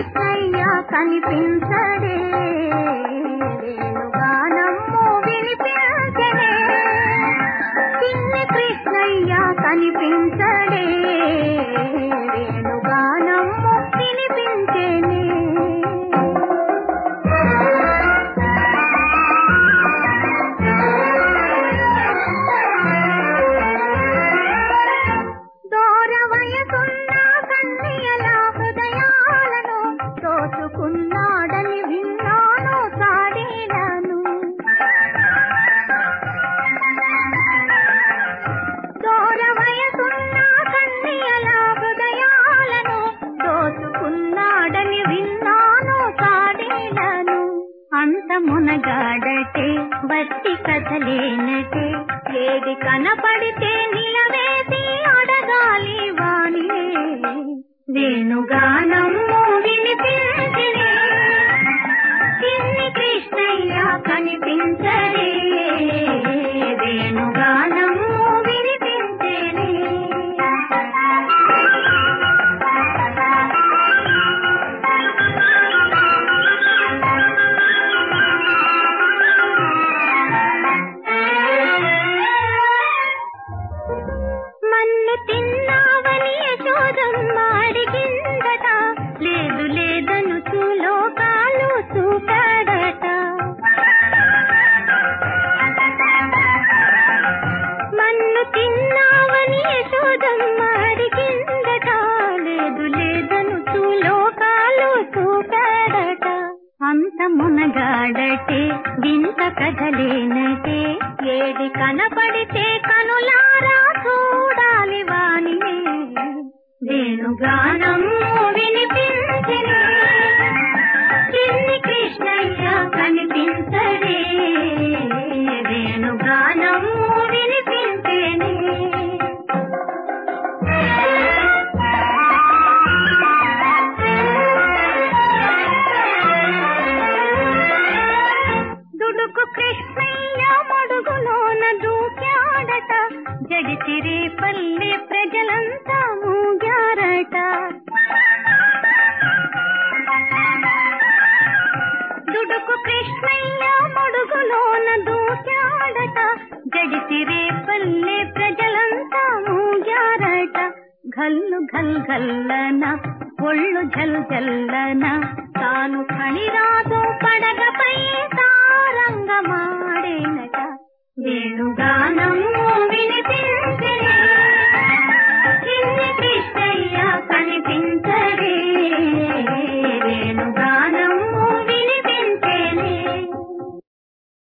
కృష్ణయ్య కనిపించడే వేణుగానము వినిపించడే చిన్ని కృష్ణయ్య కనిపించడే వేణుగానము వినిపించేనే ఉన్నాడని విన్నాను సాడేలను దూర వయసున్న కన్యల హృదయాలను దోచుకున్నాడని విన్నాను సాడేలను అంత మునగాడటే బట్టి కథలేనటే ఏది కనపడితే నిలవేసి అడగాలి వాణినే వేణుగానము వినిపించడే చిన్ని కృష్ణయ్య కనిపించడే వేణుగానము వినిపించడే మన్ను తిన్నావని యశోదమ్మ అడిగిందట లేదు లేదను లోకాలు చూపాడట మన్ను తిన్నావని యశోదమ్మ అడిగిందట లేదు లేదను లోకాలు చూపాడట అంత మునగాడటే వింత కథలేనటే ఏది కనపడితే కనులారా చూడాలి వాణినే వేణుగానము వినిపించడే చిన్ని కృష్ణయ్య కనిపించడే వేణుగానము వినిపించేనే దుడుకు కృష్ణయ్య మడుగులోన దూకాడట జడిసిరే పల్లె ప్రజలంతా మూగారట దుడుకు కృష్ణయ్య మడుగులోన దూకాడట జడిసిరే పల్లె ప్రజలంతా మూగారట గల్లు గల్ గల్లన ఒళ్ళు జల్ జల్లన తాను కణిరాజు పడగపై తారంగమాడేనట వేణుగాన